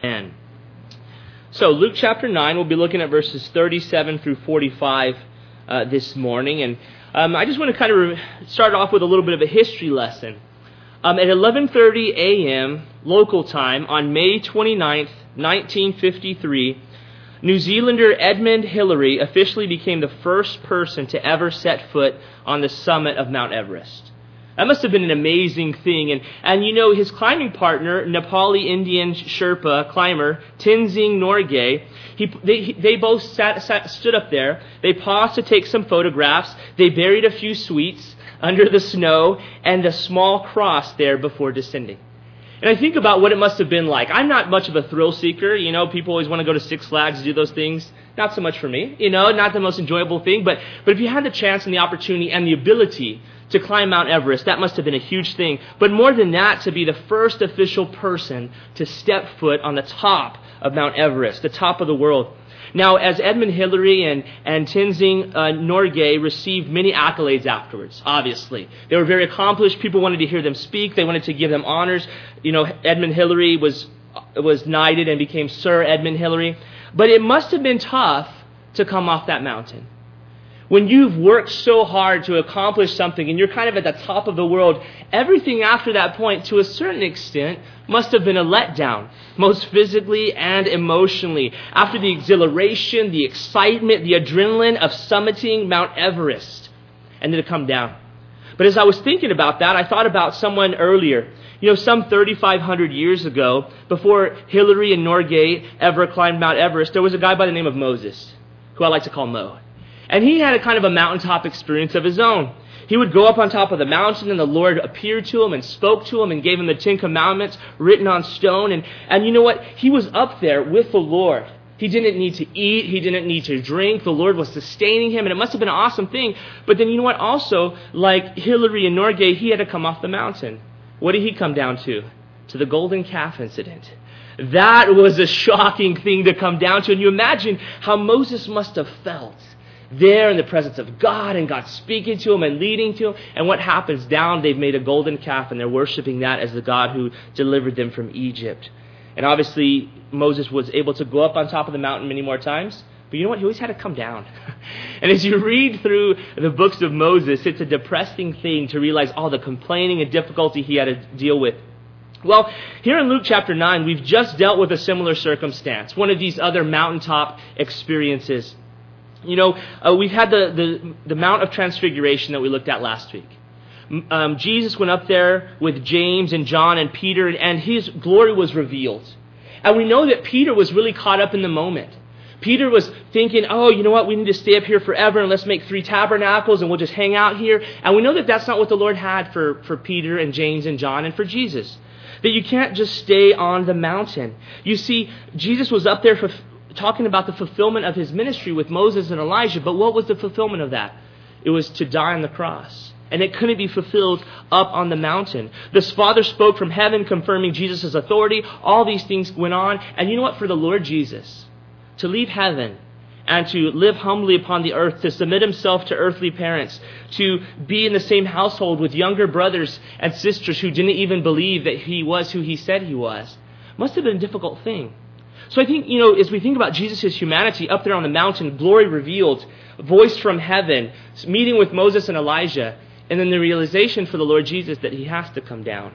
Amen. So Luke chapter 9, we'll be looking at verses 37 through 45 this morning. And I just want to kind of start off with a little bit of a history lesson. At 11:30 a.m. local time on May 29th, 1953, New Zealander Edmund Hillary officially became the first person to ever set foot on the summit of Mount Everest. That must have been an amazing thing. And you know, his climbing partner, Nepali Indian Sherpa climber Tenzing Norgay, they both stood up there. They paused to take some photographs. They buried a few sweets under the snow and a small cross there before descending. And I think about what it must have been like. I'm not much of a thrill seeker. You know, people always want to go to Six Flags, do those things. Not so much for me. You know, not the most enjoyable thing. But if you had the chance and the opportunity and the ability to climb Mount Everest, that must have been a huge thing. But more than that, to be the first official person to step foot on the top of Mount Everest, the top of the world. Now, as Edmund Hillary and Tenzing Norgay received many accolades afterwards, obviously. They were very accomplished. People wanted to hear them speak. They wanted to give them honors. You know, Edmund Hillary was knighted and became Sir Edmund Hillary. But it must have been tough to come off that mountain. When you've worked so hard to accomplish something and you're kind of at the top of the world, everything after that point, to a certain extent, must have been a letdown, most physically and emotionally. After the exhilaration, the excitement, the adrenaline of summiting Mount Everest, and then to come down. But as I was thinking about that, I thought about someone earlier. You know, some 3,500 years ago, before Hillary and Norgay ever climbed Mount Everest, there was a guy by the name of Moses, who I like to call Mo. And he had a kind of a mountaintop experience of his own. He would go up on top of the mountain, and the Lord appeared to him and spoke to him and gave him the 10 Commandments written on stone. And you know what? He was up there with the Lord. He didn't need to eat. He didn't need to drink. The Lord was sustaining him, and it must have been an awesome thing. But then you know what? Also, like Hillary and Norgay, he had to come off the mountain. What did he come down to? To the golden calf incident. That was a shocking thing to come down to. And you imagine how Moses must have felt there in the presence of God, and God speaking to him and leading to him. And what happens? Down, they've made a golden calf, and they're worshiping that as the God who delivered them from Egypt. And obviously, Moses was able to go up on top of the mountain many more times. But you know what? He always had to come down. And as you read through the books of Moses, it's a depressing thing to realize all the complaining and difficulty he had to deal with. Well, here in Luke chapter 9, we've just dealt with a similar circumstance, one of these other mountaintop experiences. You know, we've had the Mount of Transfiguration that we looked at last week. Jesus went up there with James and John and Peter, and his glory was revealed. And we know that Peter was really caught up in the moment. Peter was thinking, oh, you know what, we need to stay up here forever, and let's make 3 tabernacles, and we'll just hang out here. And we know that that's not what the Lord had for Peter and James and John and for Jesus. That you can't just stay on the mountain. You see, Jesus was up there talking about the fulfillment of his ministry with Moses and Elijah. But what was the fulfillment of that? It was to die on the cross. And it couldn't be fulfilled up on the mountain. The Father spoke from heaven, confirming Jesus' authority. All these things went on. And you know what? For the Lord Jesus to leave heaven and to live humbly upon the earth, to submit himself to earthly parents, to be in the same household with younger brothers and sisters who didn't even believe that he was who he said he was, must have been a difficult thing. So I think, you know, as we think about Jesus' humanity up there on the mountain, glory revealed, voice from heaven, meeting with Moses and Elijah, and then the realization for the Lord Jesus that he has to come down.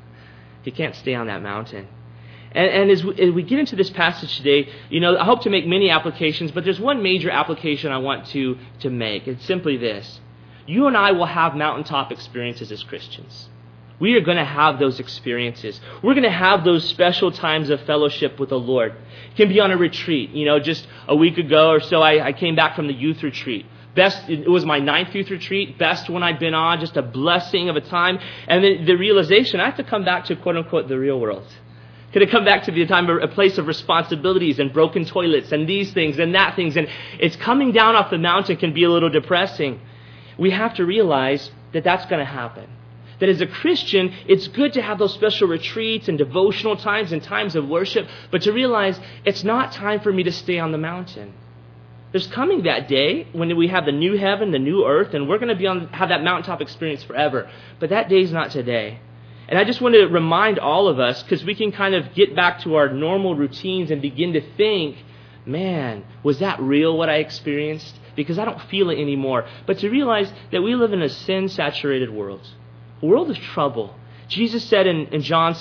He can't stay on that mountain. And as we get into this passage today, you know, I hope to make many applications, but there's one major application I want to make. It's simply this. You and I will have mountaintop experiences as Christians. We are going to have those experiences. We're going to have those special times of fellowship with the Lord. It can be on a retreat. You know, just a week ago or so, I came back from the youth retreat. It was my 9th youth retreat, best one I'd been on, just a blessing of a time. And then the realization, I have to come back to, quote unquote, the real world. Could it come back to be a place of responsibilities and broken toilets and these things and that things. And it's coming down off the mountain can be a little depressing. We have to realize that that's going to happen. That as a Christian, it's good to have those special retreats and devotional times and times of worship, but to realize it's not time for me to stay on the mountain. There's coming that day when we have the new heaven, the new earth, and we're going to have that mountaintop experience forever. But that day's not today. And I just want to remind all of us, because we can kind of get back to our normal routines and begin to think, man, was that real what I experienced? Because I don't feel it anymore. But to realize that we live in a sin-saturated world. A world of trouble. Jesus said in John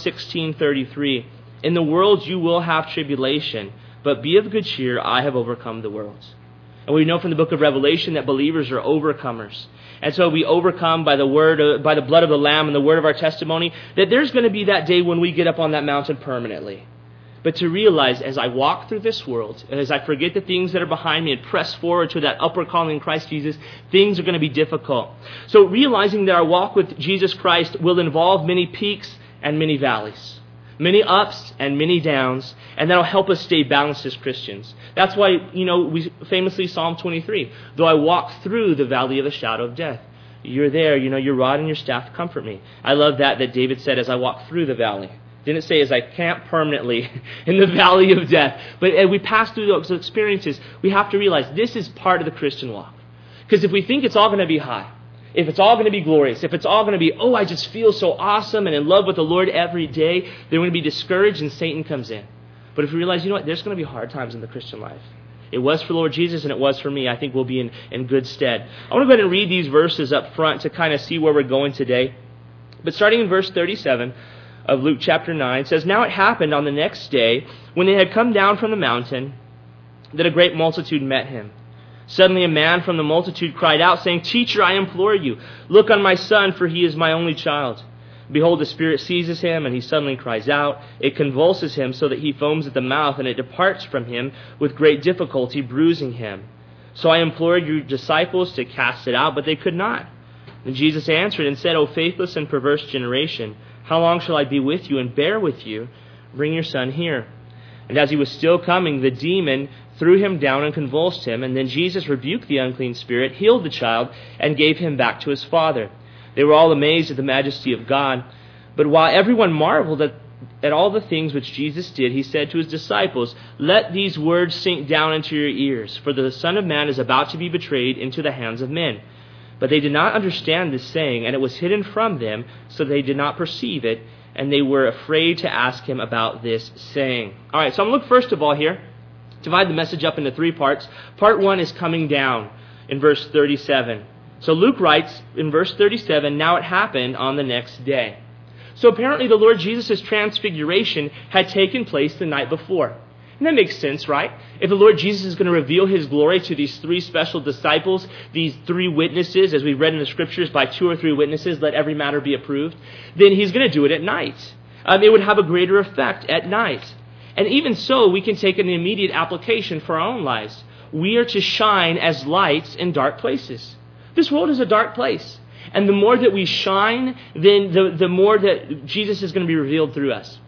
16:33, in the world you will have tribulation, but be of good cheer, I have overcome the world. And we know from the book of Revelation that believers are overcomers. And so we overcome by the blood of the Lamb and the word of our testimony, that there's going to be that day when we get up on that mountain permanently. But to realize as I walk through this world, and as I forget the things that are behind me and press forward to that upward calling in Christ Jesus, things are going to be difficult. So realizing that our walk with Jesus Christ will involve many peaks and many valleys, many ups and many downs, and that'll help us stay balanced as Christians. That's why, we famously Psalm 23, though I walk through the valley of the shadow of death. You're there, your rod and your staff comfort me. I love that David said, as I walk through the valley. Didn't say as I camp permanently in the valley of death. But as we pass through those experiences, we have to realize this is part of the Christian walk. Because if we think it's all going to be high, if it's all going to be glorious, if it's all going to be, I just feel so awesome and in love with the Lord every day, then we're going to be discouraged and Satan comes in. But if we realize, there's going to be hard times in the Christian life. It was for Lord Jesus and it was for me. I think we'll be in good stead. I want to go ahead and read these verses up front to kind of see where we're going today. But starting in verse 37 of Luke chapter 9, it says, now it happened on the next day, when they had come down from the mountain, that a great multitude met him. Suddenly a man from the multitude cried out, saying, Teacher, I implore you, look on my son, for he is my only child. Behold, the spirit seizes him, and he suddenly cries out. It convulses him so that he foams at the mouth, and it departs from him with great difficulty, bruising him. So I implored your disciples to cast it out, but they could not. And Jesus answered and said, O faithless and perverse generation, how long shall I be with you and bear with you? Bring your son here. And as he was still coming, the demon threw him down and convulsed him. And then Jesus rebuked the unclean spirit, healed the child, and gave him back to his father. They were all amazed at the majesty of God. But while everyone marveled at all the things which Jesus did, he said to his disciples, Let these words sink down into your ears, for the Son of Man is about to be betrayed into the hands of men. But they did not understand this saying, and it was hidden from them, so they did not perceive it, and they were afraid to ask him about this saying. All right, so I'm going to look first of all here, divide the message up into three parts. Part 1 is coming down in verse 37. So Luke writes in verse 37, now it happened on the next day. So apparently the Lord Jesus' transfiguration had taken place the night before. And that makes sense, right? If the Lord Jesus is going to reveal his glory to these three special disciples, these three witnesses, as we read in the scriptures, by 2 or 3 witnesses, let every matter be approved, then he's going to do it at night. It would have a greater effect at night. And even so, we can take an immediate application for our own lives. We are to shine as lights in dark places. This world is a dark place. And the more that we shine, then the more that Jesus is going to be revealed through us.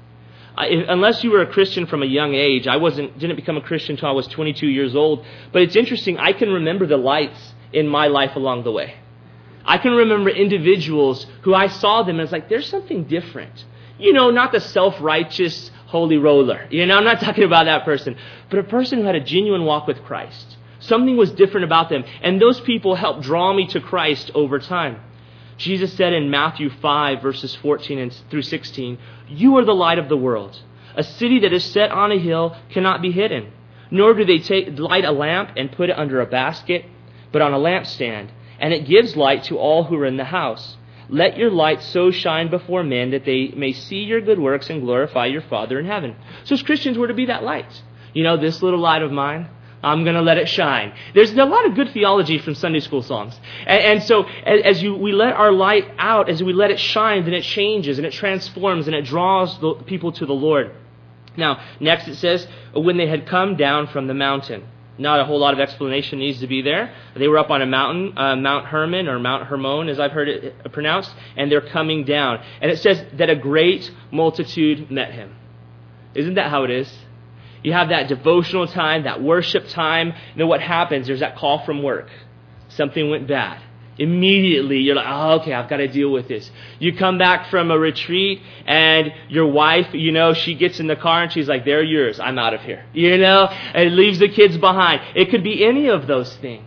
Unless you were a Christian from a young age, I didn't become a Christian until I was 22 years old. But it's interesting, I can remember the lights in my life along the way. I can remember individuals who I saw them and it's like, there's something different. Not the self-righteous holy roller. I'm not talking about that person. But a person who had a genuine walk with Christ. Something was different about them. And those people helped draw me to Christ over time. Jesus said in Matthew 5, verses 14 through 16, You are the light of the world. A city that is set on a hill cannot be hidden. Nor do they light a lamp and put it under a basket, but on a lampstand, and it gives light to all who are in the house. Let your light so shine before men that they may see your good works and glorify your Father in heaven. So as Christians, we're to be that light. This little light of mine, I'm going to let it shine. There's a lot of good theology from Sunday school songs. And so as we let our light out, as we let it shine, then it changes and it transforms and it draws the people to the Lord. Now, next it says, when they had come down from the mountain. Not a whole lot of explanation needs to be there. They were up on a mountain, Mount Hermon or Mount Hermon, as I've heard it pronounced, and they're coming down. And it says that a great multitude met him. Isn't that how it is? You have that devotional time, that worship time. Then what happens? There's that call from work. Something went bad. Immediately, you're like, okay, I've got to deal with this. You come back from a retreat, and your wife, she gets in the car, and she's like, they're yours. I'm out of here. And leaves the kids behind. It could be any of those things.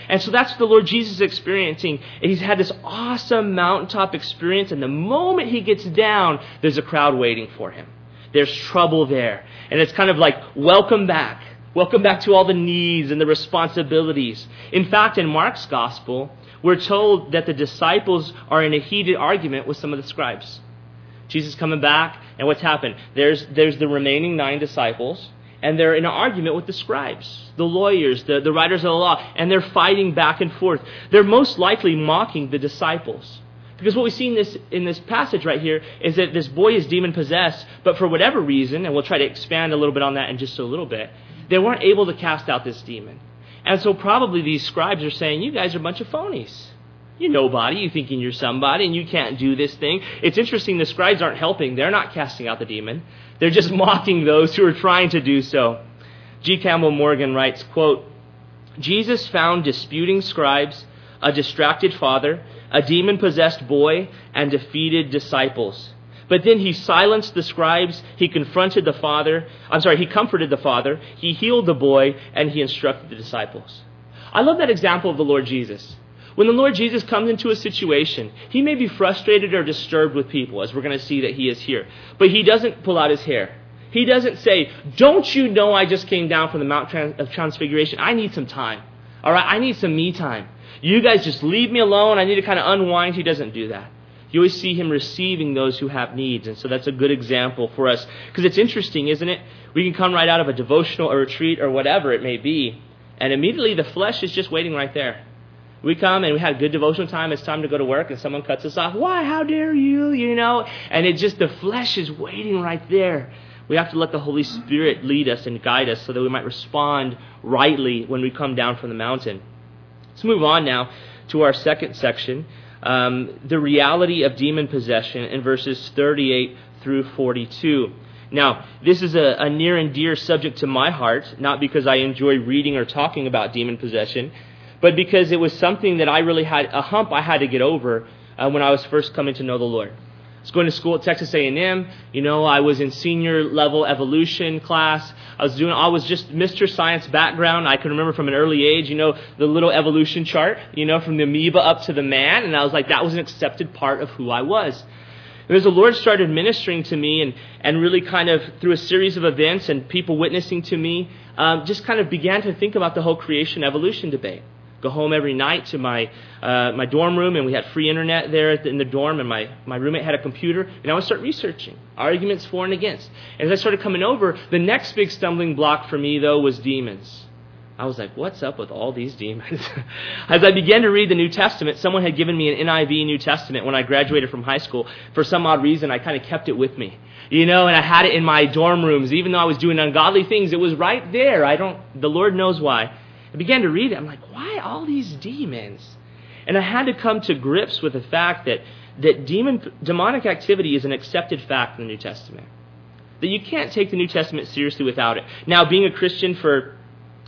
And so that's what the Lord Jesus is experiencing. And he's had this awesome mountaintop experience, and the moment he gets down, there's a crowd waiting for him. There's trouble there. And it's kind of like, welcome back. Welcome back to all the needs and the responsibilities. In fact, in Mark's gospel, we're told that the disciples are in a heated argument with some of the scribes. Jesus coming back, and what's happened? There's the remaining 9 disciples, and they're in an argument with the scribes, the lawyers, the writers of the law, and they're fighting back and forth. They're most likely mocking the disciples. Because what we see in this passage right here is that this boy is demon-possessed, but for whatever reason, and we'll try to expand a little bit on that in just a little bit, they weren't able to cast out this demon. And so probably these scribes are saying, you guys are a bunch of phonies. You're nobody. You're thinking you're somebody, and you can't do this thing. It's interesting, the scribes aren't helping. They're not casting out the demon. They're just mocking those who are trying to do so. G. Campbell Morgan writes, quote, Jesus found disputing scribes, a distracted father, a demon-possessed boy, and defeated disciples. But then he silenced the scribes, he comforted the father, he healed the boy, and he instructed the disciples. I love that example of the Lord Jesus. When the Lord Jesus comes into a situation, he may be frustrated or disturbed with people, as we're going to see that he is here. But he doesn't pull out his hair. He doesn't say, don't you know I just came down from the Mount of Transfiguration? I need some time. All right, I need some me time. You guys just leave me alone. I need to kind of unwind. He doesn't do that. You always see him receiving those who have needs. And so that's a good example for us. Because it's interesting, isn't it? We can come right out of a devotional or retreat or whatever it may be, and immediately the flesh is just waiting right there. We come and we had a good devotional time. It's time to go to work, and someone cuts us off. Why? How dare you? And it just, the flesh is waiting right there. We have to let the Holy Spirit lead us and guide us so that we might respond rightly when we come down from the mountain. Let's move on now to our second section, the reality of demon possession in verses 38 through 42. Now, this is a near and dear subject to my heart, not because I enjoy reading or talking about demon possession, but because it was something that I really had, a hump I had to get over when I was first coming to know the Lord. I was going to school at Texas A&M. I was in senior level evolution class. I was just Mr. Science background. I can remember from an early age, the little evolution chart, from the amoeba up to the man. And I was like, that was an accepted part of who I was. And as the Lord started ministering to me and really kind of through a series of events and people witnessing to me, just kind of began to think about the whole creation evolution debate. Go home every night to my dorm room, and we had free internet there in the dorm, and my roommate had a computer, and I would start researching arguments for and against. And as I started coming over, the next big stumbling block for me, though, was demons. I was like, what's up with all these demons? As I began to read the New Testament, someone had given me an NIV New Testament when I graduated from high school. For some odd reason, I kind of kept it with me. And I had it in my dorm rooms. Even though I was doing ungodly things, it was right there. The Lord knows why. I began to read it. I'm like, why all these demons? And I had to come to grips with the fact that demonic activity is an accepted fact in the New Testament. That you can't take the New Testament seriously without it. Now, being a Christian for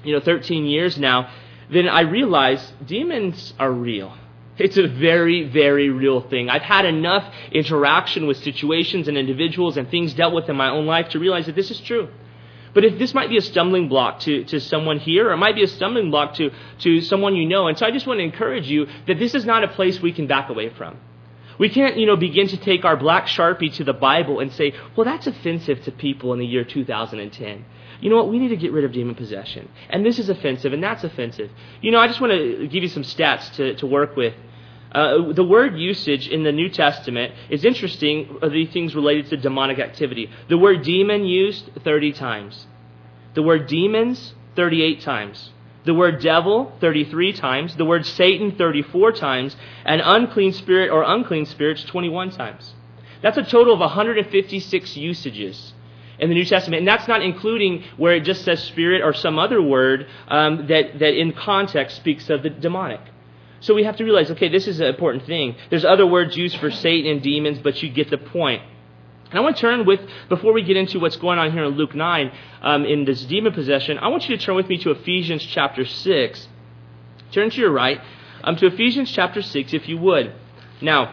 13 years now, then I realize demons are real. It's a very, very real thing. I've had enough interaction with situations and individuals and things dealt with in my own life to realize that this is true. But if this might be a stumbling block to someone here, or it might be a stumbling block to someone you know. And so I just want to encourage you that this is not a place we can back away from. We can't, begin to take our black Sharpie to the Bible and say, well, that's offensive to people in the year 2010. You know what? We need to get rid of demon possession. And this is offensive, and that's offensive. I just want to give you some stats to work with. The word usage in the New Testament is interesting, the things related to demonic activity. The word demon used 30 times. The word demons, 38 times. The word devil, 33 times. The word Satan, 34 times. And unclean spirit or unclean spirits, 21 times. That's a total of 156 usages in the New Testament. And that's not including where it just says spirit or some other word that in context speaks of the demonic. So we have to realize, okay, this is an important thing. There's other words used for Satan and demons, but you get the point. And I want to turn before we get into what's going on here in Luke 9, in this demon possession, I want you to turn with me to Ephesians chapter 6. Turn to your right, to Ephesians chapter 6, if you would. Now,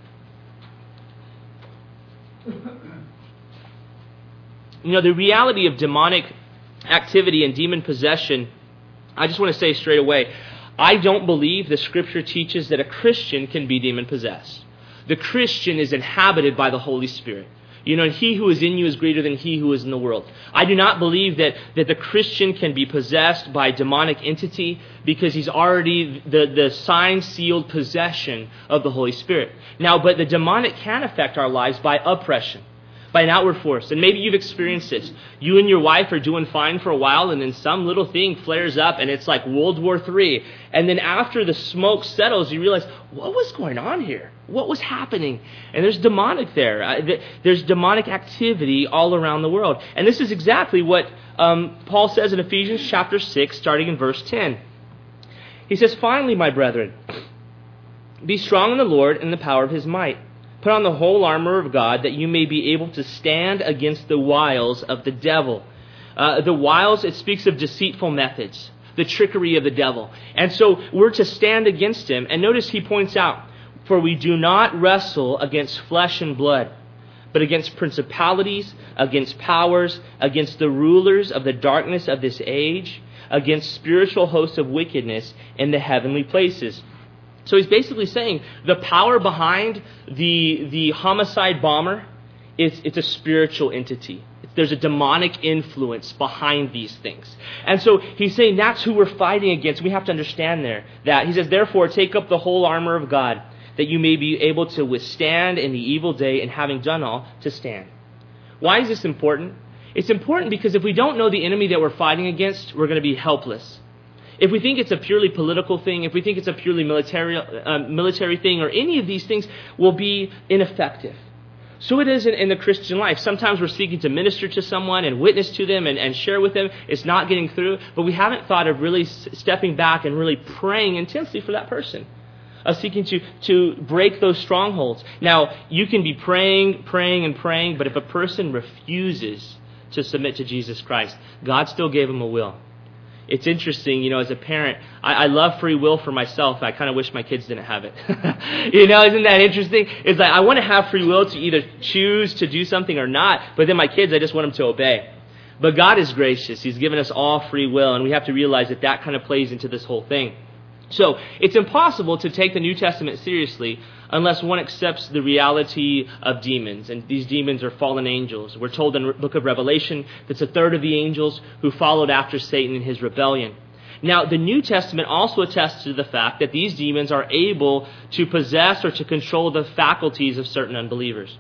the reality of demonic activity and demon possession, I just want to say straight away, I don't believe the Scripture teaches that a Christian can be demon-possessed. The Christian is inhabited by the Holy Spirit. And he who is in you is greater than he who is in the world. I do not believe that the Christian can be possessed by a demonic entity because he's already the signed, sealed possession of the Holy Spirit. Now, but the demonic can affect our lives by oppression, by an outward force. And maybe you've experienced this. You and your wife are doing fine for a while, and then some little thing flares up, and it's like World War III. And then after the smoke settles, you realize, what was going on here? What was happening? And there's demonic there. There's demonic activity all around the world. And this is exactly what Paul says in Ephesians chapter 6, starting in verse 10. He says, "Finally, my brethren, be strong in the Lord and in the power of his might. Put on the whole armor of God, that you may be able to stand against the wiles of the devil." The wiles, it speaks of deceitful methods, the trickery of the devil. And so we're to stand against him. And notice he points out, "For we do not wrestle against flesh and blood, but against principalities, against powers, against the rulers of the darkness of this age, against spiritual hosts of wickedness in the heavenly places." So he's basically saying the power behind the homicide bomber, it's a spiritual entity. There's a demonic influence behind these things. And so he's saying that's who we're fighting against. We have to understand that. He says, "Therefore, take up the whole armor of God, that you may be able to withstand in the evil day, and having done all, to stand." Why is this important? It's important because if we don't know the enemy that we're fighting against, we're going to be helpless. If we think it's a purely political thing, if we think it's a purely military thing, or any of these things, we'll be ineffective. So it is in the Christian life. Sometimes we're seeking to minister to someone and witness to them and share with them. It's not getting through, but we haven't thought of really stepping back and really praying intensely for that person, of seeking to break those strongholds. Now, you can be praying, but if a person refuses to submit to Jesus Christ, God still gave him a will. It's interesting, as a parent, I love free will for myself. I kind of wish my kids didn't have it. Isn't that interesting? It's like I want to have free will to either choose to do something or not, but then my kids, I just want them to obey. But God is gracious. He's given us all free will, and we have to realize that kind of plays into this whole thing. So it's impossible to take the New Testament seriously unless one accepts the reality of demons. And these demons are fallen angels. We're told in the book of Revelation that's a third of the angels who followed after Satan in his rebellion. Now, the New Testament also attests to the fact that these demons are able to possess or to control the faculties of certain unbelievers.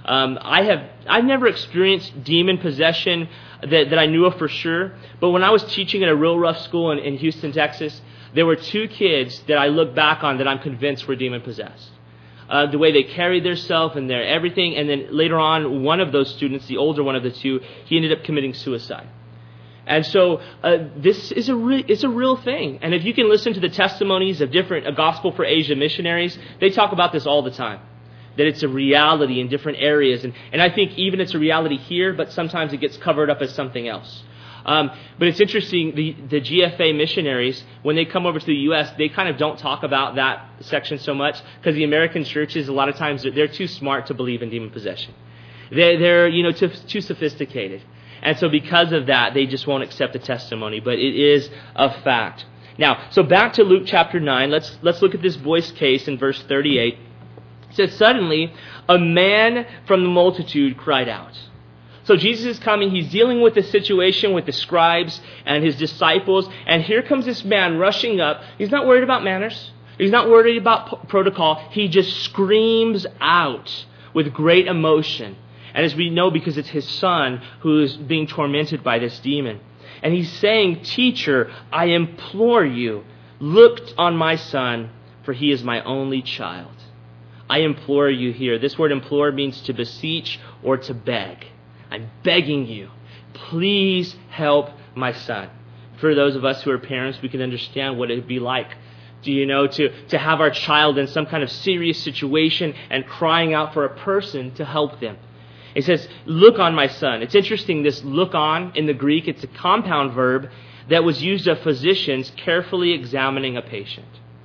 I've never experienced demon possession that I knew of for sure. But when I was teaching at a real rough school in Houston, Texas, there were 2 kids that I look back on that I'm convinced were demon-possessed. The way they carried themselves and their everything. And then later on, one of those students, the older one of the 2, he ended up committing suicide. And so this is it's a real thing. And if you can listen to the testimonies of different Gospel for Asia missionaries, they talk about this all the time. That it's a reality in different areas. And I think even it's a reality here, but sometimes it gets covered up as something else. But it's interesting, the GFA missionaries, when they come over to the U.S., they kind of don't talk about that section so much because the American churches, a lot of times, they're too smart to believe in demon possession. They're too sophisticated. And so because of that, they just won't accept the testimony. But it is a fact. Now, so back to Luke chapter 9. Let's look at this boy's case in verse 38. It says, "Suddenly, a man from the multitude cried out." So Jesus is coming. He's dealing with the situation with the scribes and his disciples. And here comes this man rushing up. He's not worried about manners. He's not worried about protocol. He just screams out with great emotion. And as we know, because it's his son who is being tormented by this demon. And he's saying, "Teacher, I implore you, look on my son, for he is my only child." I implore you here. This word implore means to beseech or to beg. I'm begging you, please help my son. For those of us who are parents, we can understand what it would be like, to have our child in some kind of serious situation and crying out for a person to help them. It says, "Look on my son." It's interesting, this "look on" in the Greek, it's a compound verb that was used of physicians carefully examining a patient.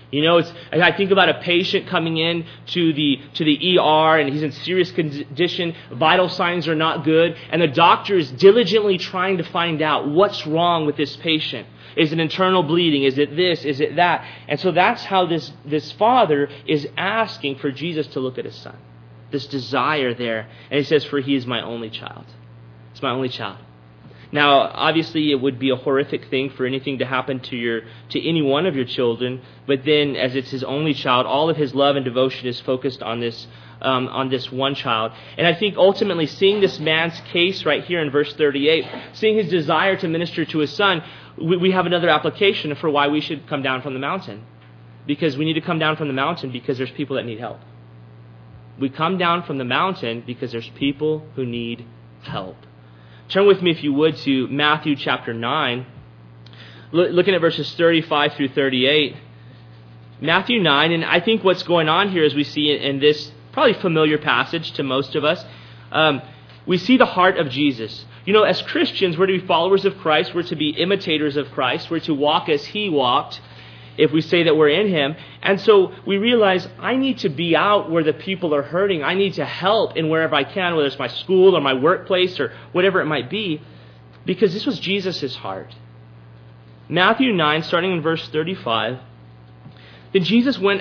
I think about a patient coming in to the ER and he's in serious condition, vital signs are not good, and the doctor is diligently trying to find out what's wrong with this patient. Is it internal bleeding? Is it this? Is it that? And so that's how this father is asking for Jesus to look at his son. This desire there. And he says, for he is my only child. It's my only child. Now, obviously, it would be a horrific thing for anything to happen to any one of your children. But then, as it's his only child, all of his love and devotion is focused on this one child. And I think ultimately, seeing this man's case right here in verse 38, seeing his desire to minister to his son, we have another application for why we should come down from the mountain. Because we need to come down from the mountain because there's people that need help. We come down from the mountain because there's people who need help. Turn with me, if you would, to Matthew chapter 9. Looking at verses 35 through 38. Matthew 9, and I think what's going on here as we see in this probably familiar passage to most of us, we see the heart of Jesus. As Christians, we're to be followers of Christ. We're to be imitators of Christ. We're to walk as he walked, if we say that we're in him. And so we realize I need to be out where the people are hurting. I need to help in wherever I can, whether it's my school or my workplace or whatever it might be, because this was Jesus' heart. Matthew 9, starting in verse 35. Then Jesus went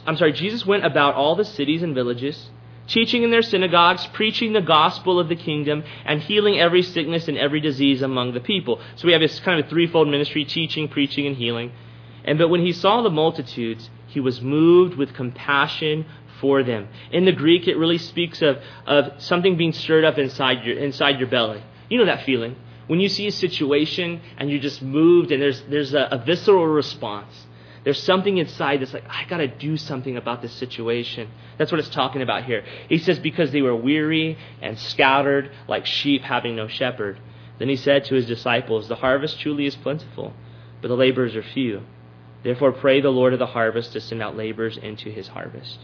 about all the cities and villages, teaching in their synagogues, preaching the gospel of the kingdom, and healing every sickness and every disease among the people. So we have this kind of a threefold ministry: teaching, preaching, and healing. But when he saw the multitudes, he was moved with compassion for them. In the Greek, it really speaks of something being stirred up inside your belly. You know that feeling? When you see a situation and you're just moved and there's a visceral response. There's something inside that's like, I got to do something about this situation. That's what it's talking about here. He says, because they were weary and scattered like sheep having no shepherd. Then he said to his disciples, the harvest truly is plentiful, but the laborers are few. Therefore, pray the Lord of the harvest to send out laborers into his harvest.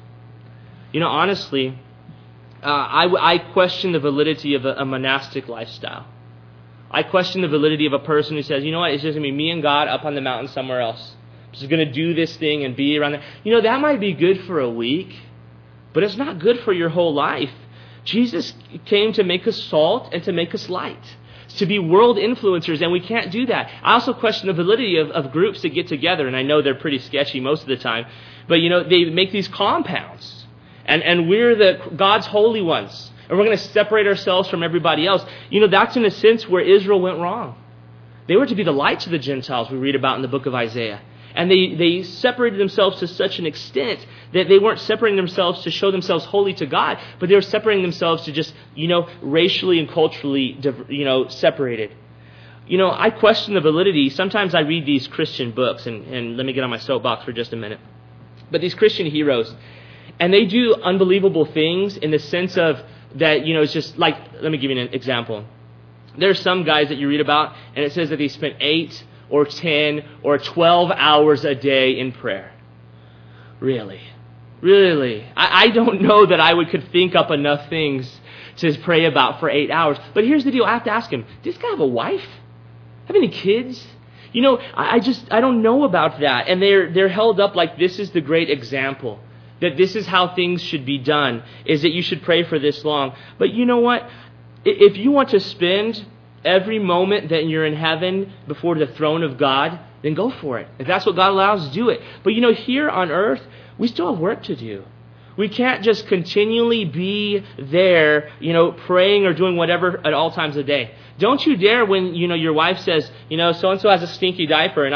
Honestly, I question the validity of a monastic lifestyle. I question the validity of a person who says, you know what, it's just going to be me and God up on the mountain somewhere else. I'm just going to do this thing and be around there. That might be good for a week, but it's not good for your whole life. Jesus came to make us salt and to make us light, to be world influencers, and we can't do that. I also question the validity of groups that get together, and I know they're pretty sketchy most of the time, but they make these compounds, and we're God's holy ones, and we're going to separate ourselves from everybody else. That's in a sense where Israel went wrong. They were to be the lights of the Gentiles, we read about in the book of Isaiah. And they separated themselves to such an extent that they weren't separating themselves to show themselves holy to God, but they were separating themselves to just, racially and culturally, separated. I question the validity. Sometimes I read these Christian books, and let me get on my soapbox for just a minute. But these Christian heroes, and they do unbelievable things in the sense of that, it's just like, let me give you an example. There's some guys that you read about, and it says that they spent 8 or 10 or 12 hours a day in prayer. Really? I don't know that I could think up enough things to pray about for 8 hours. But here's the deal. I have to ask him, does this guy have a wife? Have any kids? I don't know about that. And they're held up like this is the great example, that this is how things should be done, is that you should pray for this long. But you know what? If you want to spend every moment that you're in heaven before the throne of God, then go for it. If that's what God allows, do it. But here on earth, we still have work to do. We can't just continually be there, praying or doing whatever at all times of day. Don't you dare when, your wife says, so-and-so has a stinky diaper and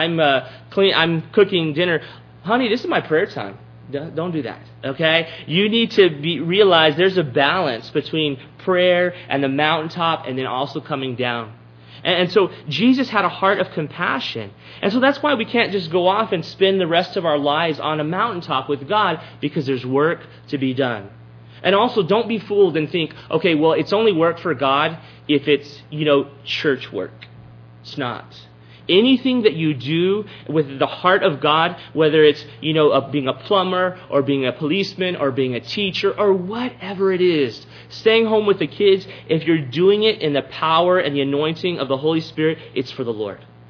I'm cooking dinner. Honey, this is my prayer time. Don't do that, okay? You need to realize there's a balance between prayer and the mountaintop and then also coming down. And so Jesus had a heart of compassion. And so that's why we can't just go off and spend the rest of our lives on a mountaintop with God, because there's work to be done. And also, don't be fooled and think, okay, well, it's only work for God if it's, church work. It's not. Anything that you do with the heart of God, whether it's, being a plumber or being a policeman or being a teacher or whatever it is, staying home with the kids, if you're doing it in the power and the anointing of the Holy Spirit, it's for the Lord.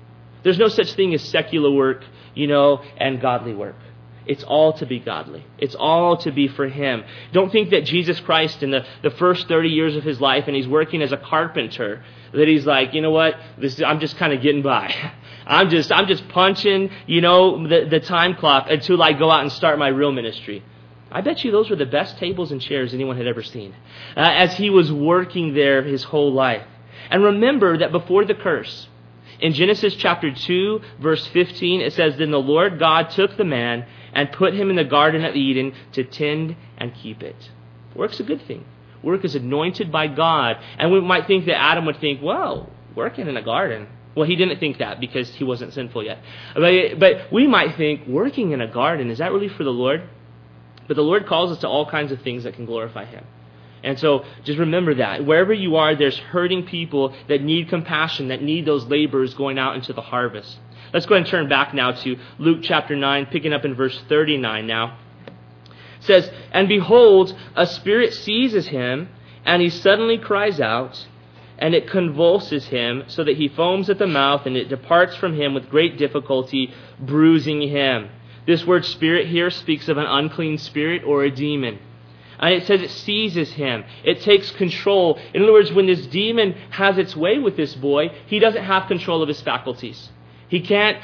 There's no such thing as secular work, and godly work. It's all to be godly. It's all to be for Him. Don't think that Jesus Christ in the first 30 years of His life, and He's working as a carpenter, that He's like, you know what, I'm just kind of getting by. I'm just punching, the time clock until I go out and start my real ministry. I bet you those were the best tables and chairs anyone had ever seen, as He was working there His whole life. And remember that before the curse, in Genesis chapter 2, verse 15, it says, "Then the Lord God took the man and put him in the Garden of Eden to tend and keep it." Work's a good thing. Work is anointed by God. And we might think that Adam would think, well, working in a garden. Well, he didn't think that because he wasn't sinful yet. But we might think, working in a garden, is that really for the Lord? But the Lord calls us to all kinds of things that can glorify Him. And so just remember that. Wherever you are, there's hurting people that need compassion, that need those laborers going out into the harvest. Let's go ahead and turn back now to Luke chapter 9, picking up in verse 39 now. It says, "And behold, a spirit seizes him, and he suddenly cries out, and it convulses him, so that he foams at the mouth, and it departs from him with great difficulty, bruising him." This word spirit here speaks of an unclean spirit or a demon. And it says it seizes him. It takes control. In other words, when this demon has its way with this boy, he doesn't have control of his faculties. We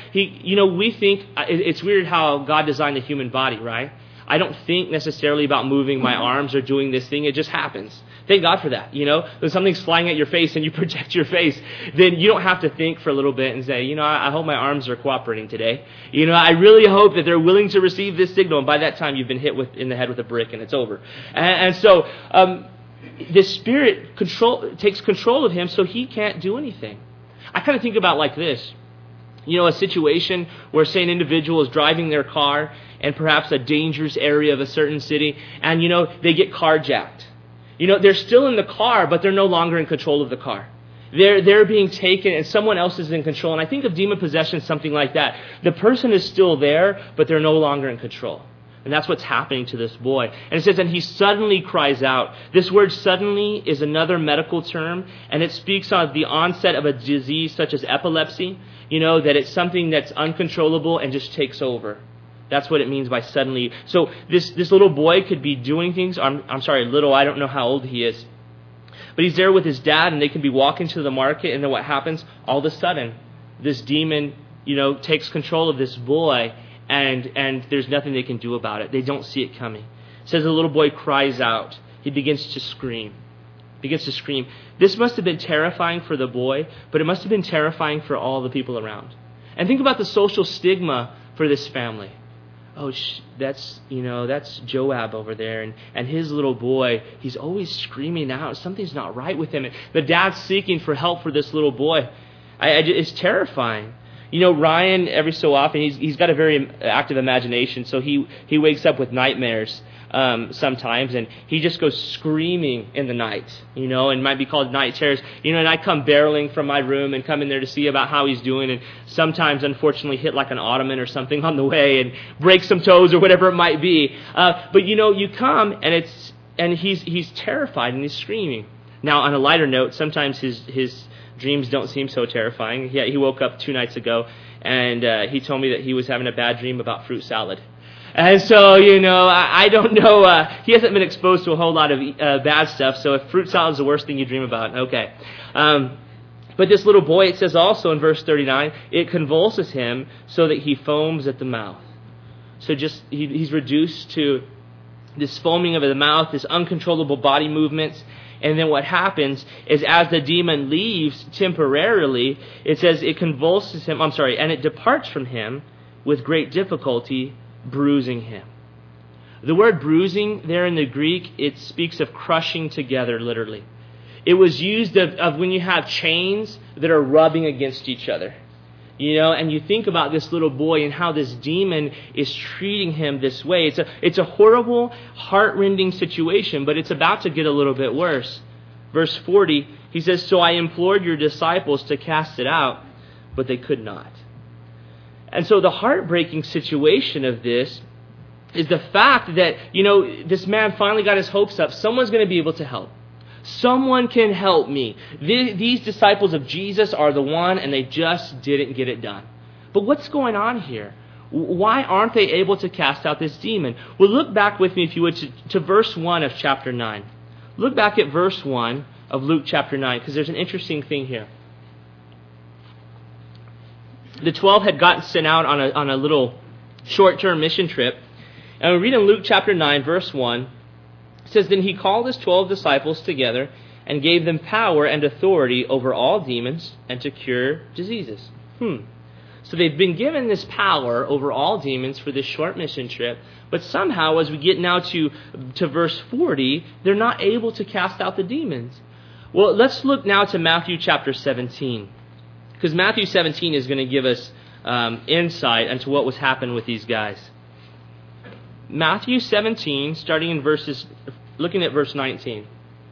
think, it's weird how God designed the human body, right? I don't think necessarily about moving my arms or doing this thing. It just happens. Thank God for that. When something's flying at your face and you project your face, then you don't have to think for a little bit and say, I hope my arms are cooperating today. I really hope that they're willing to receive this signal. And by that time, you've been hit in the head with a brick and it's over. And so the Spirit takes control of him so he can't do anything. I kind of think about like this. A situation where, say, an individual is driving their car in perhaps a dangerous area of a certain city, and, they get carjacked. They're still in the car, but they're no longer in control of the car. They're being taken, and someone else is in control. And I think of demon possession as something like that. The person is still there, but they're no longer in control. And that's what's happening to this boy. And it says, and he suddenly cries out. This word suddenly is another medical term, and it speaks of the onset of a disease such as epilepsy. That it's something that's uncontrollable and just takes over. That's what it means by suddenly. So this little boy could be doing things. I'm sorry, little, I don't know how old he is. But he's there with his dad, and they can be walking to the market, and then what happens? All of a sudden, this demon, takes control of this boy, and there's nothing they can do about it. They don't see it coming. It says the little boy cries out. He begins to scream. This must have been terrifying for the boy, but it must have been terrifying for all the people around. And think about the social stigma for this family. Oh, that's Joab over there, and his little boy, he's always screaming out. Something's not right with him. And the dad's seeking for help for this little boy. It's terrifying. Ryan, every so often, he's got a very active imagination, so he wakes up with nightmares sometimes, and he just goes screaming in the night, and it might be called night terrors. And I come barreling from my room and come in there to see about how he's doing, and sometimes, unfortunately, hit like an ottoman or something on the way and break some toes or whatever it might be. But you come, and he's terrified and he's screaming. Now, on a lighter note, sometimes his dreams don't seem so terrifying. He woke up 2 nights ago, and he told me that he was having a bad dream about fruit salad. And so, I don't know. He hasn't been exposed to a whole lot of bad stuff, so if fruit salad is the worst thing you dream about, okay. But this little boy, it says also in verse 39, it convulses him so that he foams at the mouth. So just he's reduced to this foaming of the mouth, this uncontrollable body movements. And then what happens is as the demon leaves temporarily, it says it convulses him, and it departs from him with great difficulty, bruising him. The word bruising there in the Greek, it speaks of crushing together, literally. It was used of when you have chains that are rubbing against each other. And you think about this little boy and how this demon is treating him this way. It's a horrible, heart-rending situation, but it's about to get a little bit worse. Verse 40, he says, "So I implored your disciples to cast it out, but they could not." And so the heartbreaking situation of this is the fact that, this man finally got his hopes up. Someone's going to be able to help. Someone can help me. These disciples of Jesus are the one, and they just didn't get it done. But what's going on here? Why aren't they able to cast out this demon? Well, look back with me, if you would, to verse 1 of chapter 9. Look back at verse 1 of Luke chapter 9, because there's an interesting thing here. The 12 had gotten sent out on a little short-term mission trip. And we read in Luke chapter 9, verse 1, it says, "Then he called his 12 disciples together and gave them power and authority over all demons and to cure diseases." So they've been given this power over all demons for this short mission trip, but somehow as we get now to verse 40, they're not able to cast out the demons. Well, let's look now to Matthew chapter 17, because Matthew 17 is going to give us insight into what was happening with these guys. Matthew 17, looking at verse 19.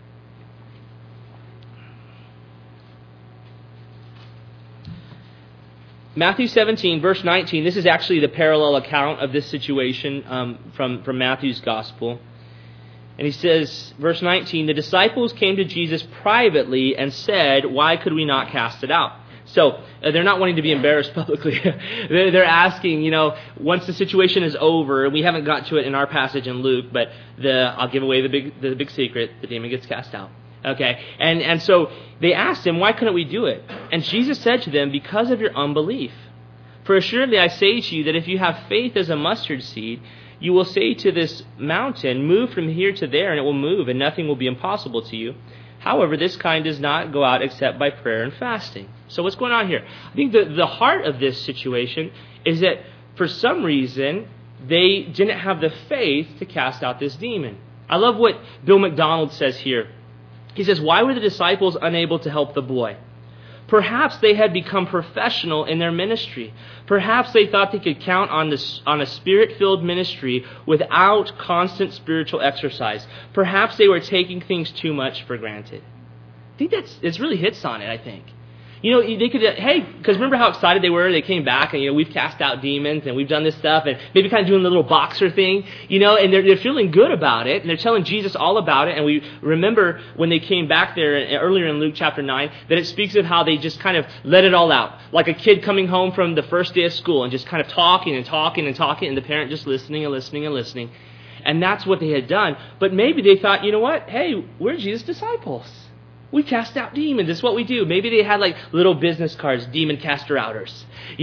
Matthew 17, verse 19, this is actually the parallel account of this situation from Matthew's gospel. And he says, verse 19, "The disciples came to Jesus privately and said, 'Why could we not cast it out?'" So they're not wanting to be embarrassed publicly. They're asking, once the situation is over, and we haven't got to it in our passage in Luke, but I'll give away the big secret: the demon gets cast out. Okay, and so they asked him, "Why couldn't we do it?" And Jesus said to them, "Because of your unbelief. For assuredly I say to you that if you have faith as a mustard seed, you will say to this mountain, 'Move from here to there,' and it will move, and nothing will be impossible to you. However, this kind does not go out except by prayer and fasting." So what's going on here? I think the heart of this situation is that for some reason they didn't have the faith to cast out this demon. I love what Bill McDonald says here. He says, "Why were the disciples unable to help the boy? Perhaps they had become professional in their ministry. Perhaps they thought they could count on a spirit-filled ministry without constant spiritual exercise. Perhaps they were taking things too much for granted." I think it really hits on it, I think. They could, because remember how excited they were? They came back and, we've cast out demons and we've done this stuff, and maybe kind of doing the little boxer thing, and they're feeling good about it, and they're telling Jesus all about it. And we remember when they came back there earlier in Luke chapter 9, that it speaks of how they just kind of let it all out, like a kid coming home from the first day of school and just kind of talking and talking and talking, and the parent just listening and listening and listening. And that's what they had done. But maybe they thought, hey, we're Jesus' disciples. We cast out demons. That's what we do. Maybe they had like little business cards, demon caster outers,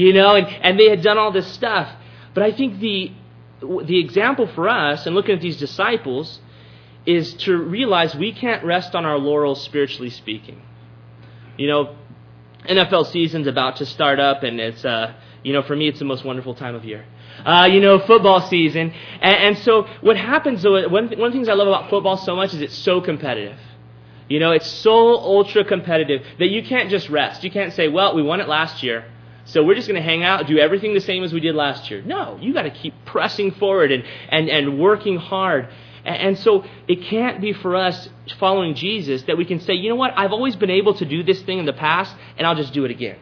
and they had done all this stuff. But I think the example for us, and looking at these disciples, is to realize we can't rest on our laurels spiritually speaking. NFL season's about to start up, and it's, for me, it's the most wonderful time of year. Football season. And so what happens, though, one of the things I love about football so much is it's so competitive. It's so ultra competitive that you can't just rest. You can't say, well, we won it last year, so we're just going to hang out, do everything the same as we did last year. No, you got to keep pressing forward and working hard. And so it can't be for us following Jesus that we can say, I've always been able to do this thing in the past, and I'll just do it again.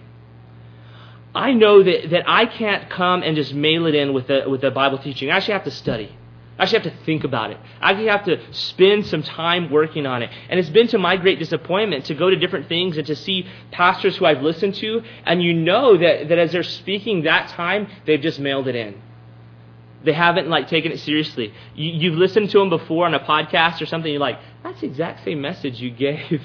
I know that I can't come and just mail it in with the Bible teaching. I actually have to study. I actually have to think about it. I actually have to spend some time working on it. And it's been to my great disappointment to go to different things and to see pastors who I've listened to, and that as they're speaking that time, they've just mailed it in. They haven't taken it seriously. You've listened to them before on a podcast or something, you're like, that's the exact same message you gave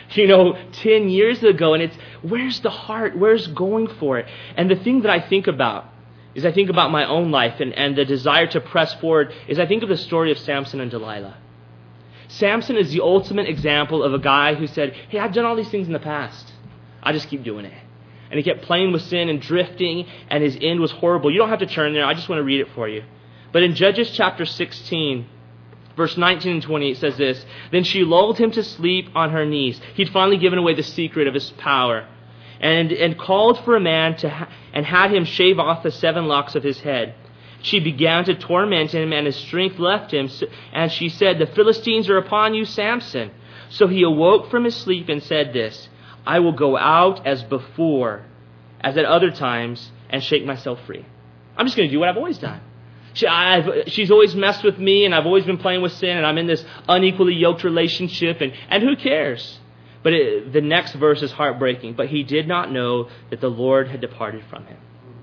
10 years ago. And it's, where's the heart? Where's going for it? And the thing that I think about is I think about my own life and the desire to press forward is I think of the story of Samson and Delilah. Samson is the ultimate example of a guy who said, hey, I've done all these things in the past. I just keep doing it. And he kept playing with sin and drifting, and his end was horrible. You don't have to turn there. I just want to read it for you. But in Judges chapter 16, verse 19 and 20, it says this, "Then she lulled him to sleep on her knees." He'd finally given away the secret of his power. And called for a man and had him shave off the 7 locks of his head. She began to torment him, and his strength left him. And she said, "The Philistines are upon you, Samson." So he awoke from his sleep and said this, "I will go out as before, as at other times, and shake myself free." I'm just going to do what I've always done. She's always messed with me, and I've always been playing with sin, and I'm in this unequally yoked relationship, and who cares? But the next verse is heartbreaking. "But he did not know that the Lord had departed from him."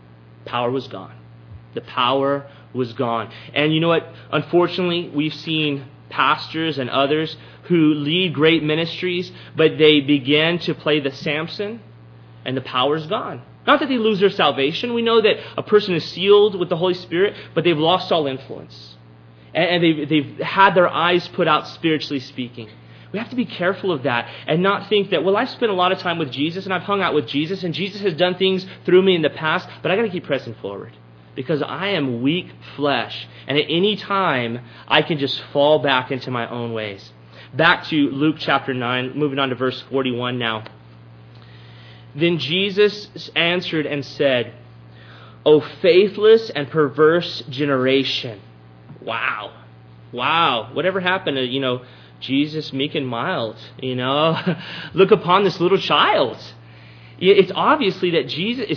power was gone. The power was gone. And you know what? Unfortunately, we've seen pastors and others who lead great ministries, but they begin to play the Samson, and the power's gone. Not that they lose their salvation. We know that a person is sealed with the Holy Spirit, but they've lost all influence. And they've had their eyes put out spiritually speaking. We have to be careful of that and not think that, well, I've spent a lot of time with Jesus and I've hung out with Jesus and Jesus has done things through me in the past, but I got to keep pressing forward because I am weak flesh. And at any time, I can just fall back into my own ways. Back to Luke chapter 9, moving on to verse 41 now. Then Jesus answered and said, O faithless and perverse generation. Wow. Whatever happened to, Jesus meek and mild, Look upon this little child. It's obvious that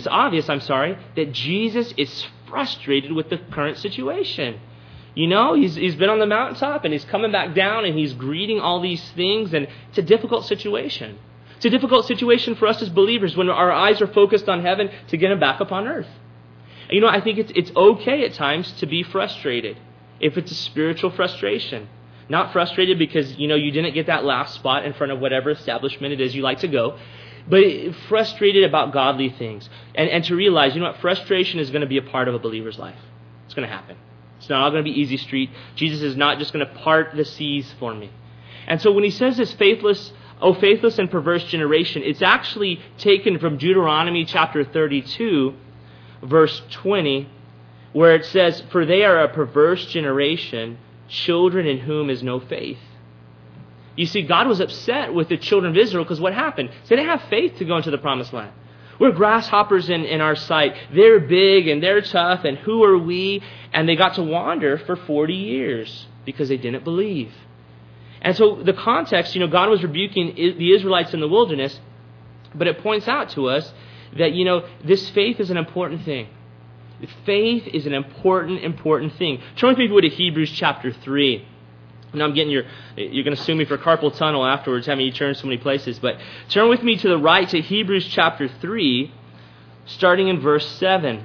Jesus is frustrated with the current situation. He's been on the mountaintop and he's coming back down and he's greeting all these things, and it's a difficult situation. It's a difficult situation for us as believers when our eyes are focused on heaven to get him back upon earth. I think it's okay at times to be frustrated if it's a spiritual frustration. Not frustrated because, you didn't get that last spot in front of whatever establishment it is you like to go, but frustrated about godly things. And to realize, frustration is going to be a part of a believer's life. It's going to happen. It's not all going to be easy street. Jesus is not just going to part the seas for me. And so when he says this faithless and perverse generation, it's actually taken from Deuteronomy chapter 32, verse 20, where it says, For they are a perverse generation, children in whom is no faith. You see, God was upset with the children of Israel because what happened? They didn't have faith to go into the promised land. We're grasshoppers in our sight. They're big and they're tough, and who are we? And they got to wander for 40 years because they didn't believe. And so the context, God was rebuking the Israelites in the wilderness, but it points out to us that, this faith is an important thing. Faith is an important thing. Turn with me to Hebrews chapter 3. Now you're going to sue me for carpal tunnel afterwards, having you turn so many places. But turn with me to the right to Hebrews chapter 3, starting in verse 7.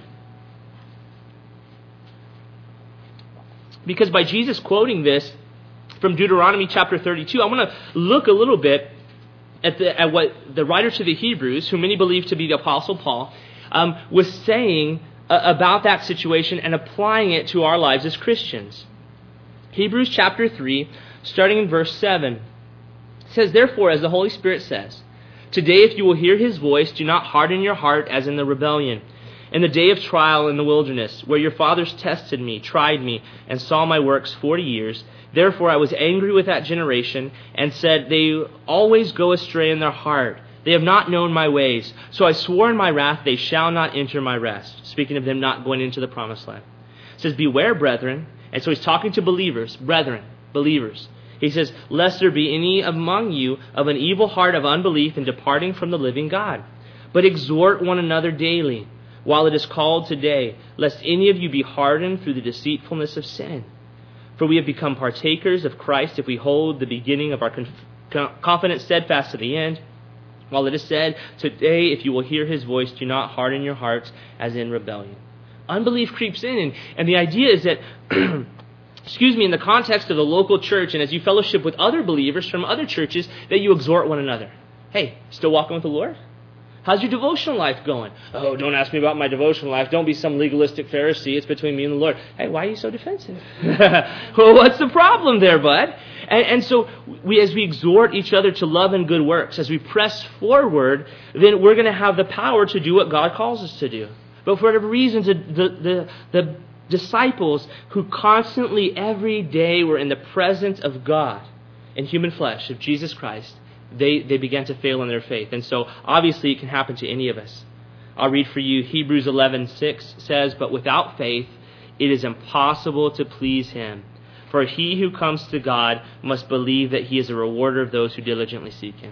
Because by Jesus quoting this from Deuteronomy chapter 32, I want to look a little bit at what the writer to the Hebrews, who many believe to be the Apostle Paul, was saying about that situation and applying it to our lives as Christians. Hebrews chapter 3, starting in verse 7, says, Therefore, as the Holy Spirit says, Today if you will hear his voice, do not harden your heart as in the rebellion, in the day of trial in the wilderness, where your fathers tested me, tried me, and saw my works 40 years. Therefore I was angry with that generation, and said, They always go astray in their heart. They have not known my ways. So I swore in my wrath, they shall not enter my rest. Speaking of them not going into the promised land. It says, Beware, brethren. And so he's talking to believers, brethren, believers. He says, Lest there be any among you of an evil heart of unbelief and departing from the living God. But exhort one another daily, while it is called today, lest any of you be hardened through the deceitfulness of sin. For we have become partakers of Christ if we hold the beginning of our confidence steadfast to the end. While it is said, Today if you will hear his voice, do not harden your hearts as in rebellion. Unbelief creeps in, and the idea is that, in the context of the local church, and as you fellowship with other believers from other churches, that you exhort one another. Hey, still walking with the Lord? How's your devotional life going? Oh, don't ask me about my devotional life. Don't be some legalistic Pharisee. It's between me and the Lord. Hey, why are you so defensive? Well, what's the problem there, bud? And so as we exhort each other to love and good works, as we press forward, then we're going to have the power to do what God calls us to do. But for whatever reasons, the disciples who constantly every day were in the presence of God in human flesh, of Jesus Christ, they began to fail in their faith. And so obviously it can happen to any of us. I'll read for you. Hebrews 11:6 says, But without faith it is impossible to please him. For he who comes to God must believe that he is a rewarder of those who diligently seek him.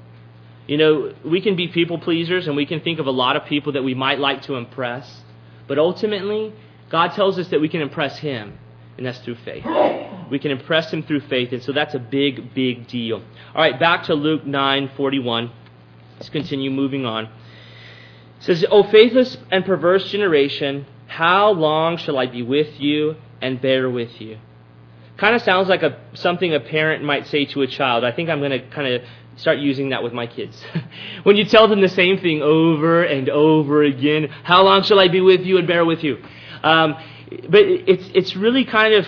We can be people pleasers and we can think of a lot of people that we might like to impress. But ultimately, God tells us that we can impress him, and that's through faith. We can impress him through faith, and so that's a big, big deal. All right, back to Luke 9:41. Let's continue moving on. It says, O faithless and perverse generation, how long shall I be with you and bear with you? Kind of sounds like something a parent might say to a child. I think I'm going to kind of start using that with my kids. When you tell them the same thing over and over again, how long shall I be with you and bear with you? But it's really kind of,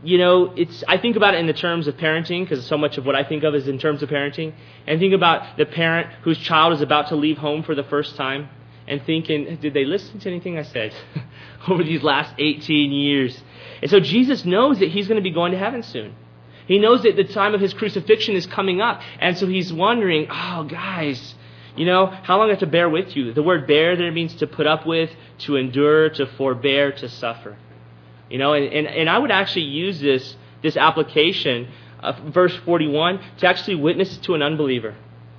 I think about it in the terms of parenting, because so much of what I think of is in terms of parenting. And think about the parent whose child is about to leave home for the first time and thinking, did they listen to anything I said over these last 18 years? And so Jesus knows that he's going to be going to heaven soon. He knows that the time of his crucifixion is coming up. And so he's wondering, oh, guys, how long do I have to bear with you? The word bear there means to put up with, to endure, to forbear, to suffer. And I would actually use this application of verse 41 to actually witness to an unbeliever.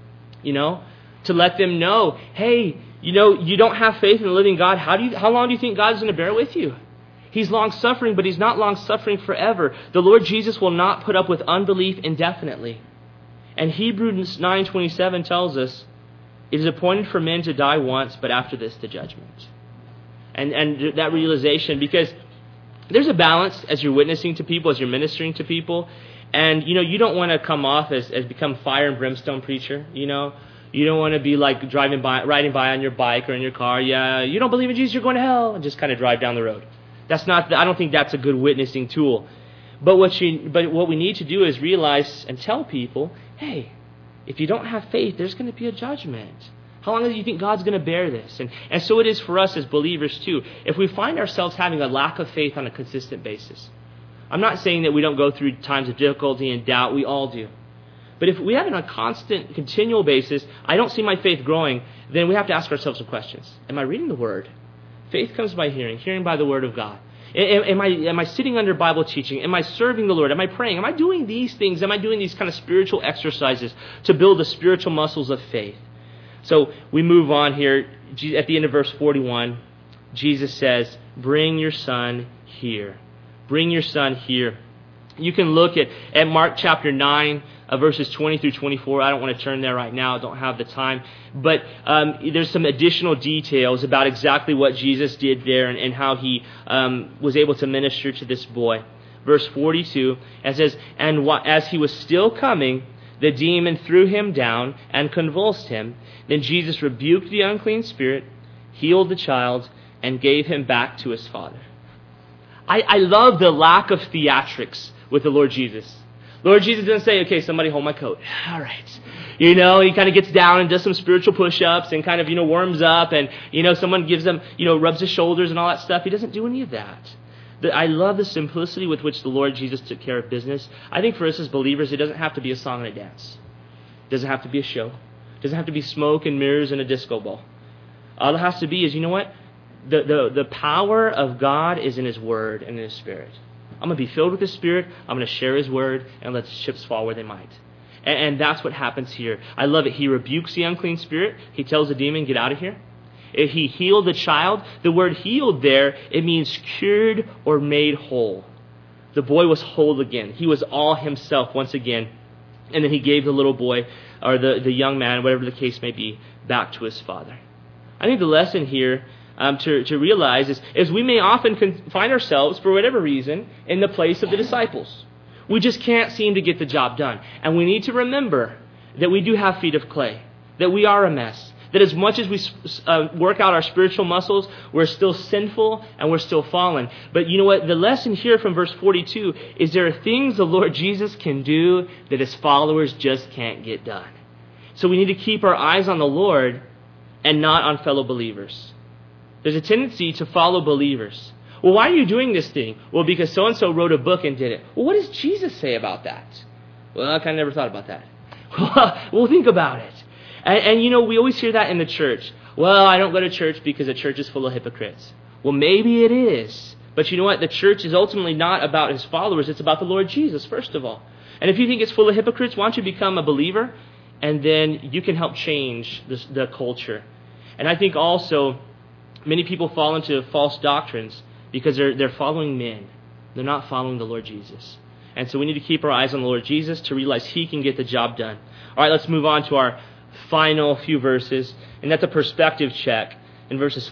To let them know, hey, you don't have faith in the living God. How long do you think God's going to bear with you? He's long-suffering, but he's not long-suffering forever. The Lord Jesus will not put up with unbelief indefinitely. And Hebrews 9:27 tells us, it is appointed for men to die once, but after this, the judgment. And that realization, because there's a balance as you're witnessing to people, as you're ministering to people. And, you don't want to come off as become fire and brimstone preacher, You don't want to be like riding by on your bike or in your car. Yeah, you don't believe in Jesus, you're going to hell, and just kind of drive down the road. I don't think that's a good witnessing tool. But what we need to do is realize and tell people, hey, if you don't have faith, there's going to be a judgment. How long do you think God's going to bear this? And so it is for us as believers too. If we find ourselves having a lack of faith on a consistent basis, I'm not saying that we don't go through times of difficulty and doubt. We all do. But if we have it on a constant, continual basis, I don't see my faith growing, then we have to ask ourselves some questions. Am I reading the Word? Faith comes by hearing, hearing by the Word of God. Am I sitting under Bible teaching? Am I serving the Lord? Am I praying? Am I doing these things? Am I doing these kind of spiritual exercises to build the spiritual muscles of faith? So we move on here. At the end of verse 41, Jesus says, bring your son here. Bring your son here. You can look at Mark chapter 9, verses 20 through 24. I don't want to turn there right now. I don't have the time. But there's some additional details about exactly what Jesus did there and how he was able to minister to this boy. Verse 42, it says, and as he was still coming, the demon threw him down and convulsed him. Then Jesus rebuked the unclean spirit, healed the child, and gave him back to his father. I love the lack of theatrics with the Lord Jesus. Lord Jesus doesn't say, okay, somebody hold my coat. All right. He kind of gets down and does some spiritual push-ups and kind of, warms up and, someone gives him, rubs his shoulders and all that stuff. He doesn't do any of that. I love the simplicity with which the Lord Jesus took care of business. I think for us as believers, it doesn't have to be a song and a dance. It doesn't have to be a show. It doesn't have to be smoke and mirrors and a disco ball. All it has to be is, the power of God is in His Word and in His Spirit. I'm going to be filled with His Spirit. I'm going to share His Word and let the chips fall where they might. And that's what happens here. I love it. He rebukes the unclean spirit. He tells the demon, get out of here. He healed the child. The word healed there, it means cured or made whole. The boy was whole again. He was all himself once again. And then he gave the little boy, or the young man, whatever the case may be, back to his father. I think the lesson here to realize is we may often find ourselves, for whatever reason, in the place of the disciples. We just can't seem to get the job done. And we need to remember that we do have feet of clay, that we are a mess, that as much as we work out our spiritual muscles, we're still sinful and we're still fallen. But you know what? The lesson here from verse 42 is there are things the Lord Jesus can do that His followers just can't get done. So we need to keep our eyes on the Lord and not on fellow believers. There's a tendency to follow believers. Well, why are you doing this thing? Well, because so-and-so wrote a book and did it. Well, what does Jesus say about that? Well, I kind of never thought about that. Well, think about it. And we always hear that in the church. Well, I don't go to church because the church is full of hypocrites. Well, maybe it is. But you know what? The church is ultimately not about His followers. It's about the Lord Jesus, first of all. And if you think it's full of hypocrites, why don't you become a believer? And then you can help change the culture. And I think also many people fall into false doctrines because they're following men. They're not following the Lord Jesus. And so we need to keep our eyes on the Lord Jesus to realize He can get the job done. All right, let's move on to our final few verses, and that's a perspective check. in verses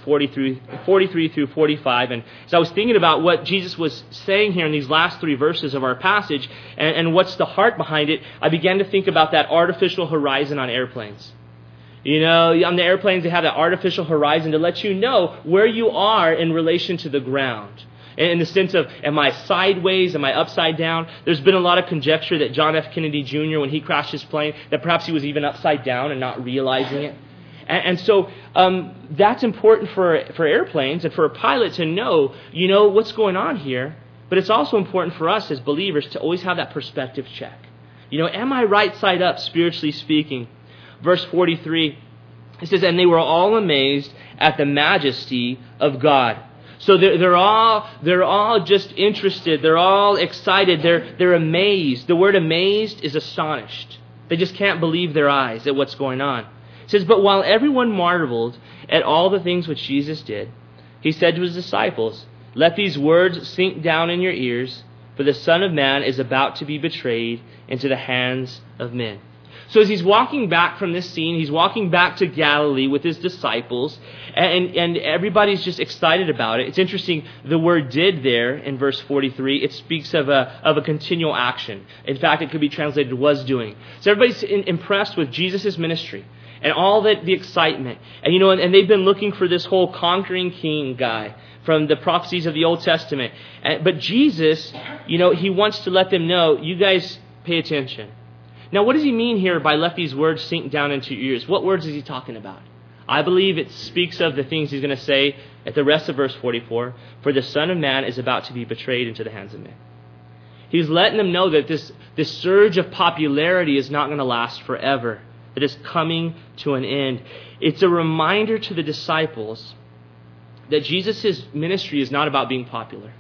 43 through 45. And as I was thinking about what Jesus was saying here in these last three verses of our passage and what's the heart behind it, I began to think about that artificial horizon on airplanes. You know, on the airplanes, they have that artificial horizon to let you know where you are in relation to the ground. In the sense of, am I sideways? Am I upside down? There's been a lot of conjecture that John F. Kennedy Jr., when he crashed his plane, that perhaps he was even upside down and not realizing it. And so that's important for airplanes and for a pilot to know, you know, what's going on here. But it's also important for us as believers to always have that perspective check. You know, am I right side up, spiritually speaking? Verse 43, it says, and they were all amazed at the majesty of God. So they're all just interested. They're all excited. They're amazed. The word amazed is astonished. They just can't believe their eyes at what's going on. It says, but while everyone marveled at all the things which Jesus did, he said to his disciples, let these words sink down in your ears, for the Son of Man is about to be betrayed into the hands of men. So as he's walking back from this scene, he's walking back to Galilee with his disciples, and everybody's just excited about it. It's interesting, the word did there in verse 43, it speaks of a continual action. In fact, it could be translated was doing. So everybody's impressed with Jesus' ministry and all the excitement. And, you know, and they've been looking for this whole conquering king guy from the prophecies of the Old Testament. But Jesus, you know, he wants to let them know, you guys pay attention. Now, what does he mean here by let these words sink down into your ears? What words is he talking about? I believe it speaks of the things he's going to say at the rest of verse 44. For the Son of Man is about to be betrayed into the hands of men. He's letting them know that this surge of popularity is not going to last forever. It is coming to an end. It's a reminder to the disciples that Jesus' ministry is not about being popular.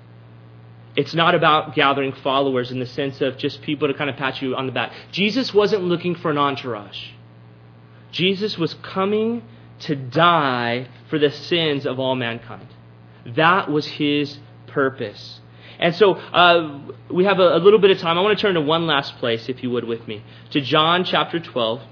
It's not about gathering followers in the sense of just people to kind of pat you on the back. Jesus wasn't looking for an entourage. Jesus was coming to die for the sins of all mankind. That was his purpose. And so we have a little bit of time. I want to turn to one last place, if you would, with me, to John chapter 12,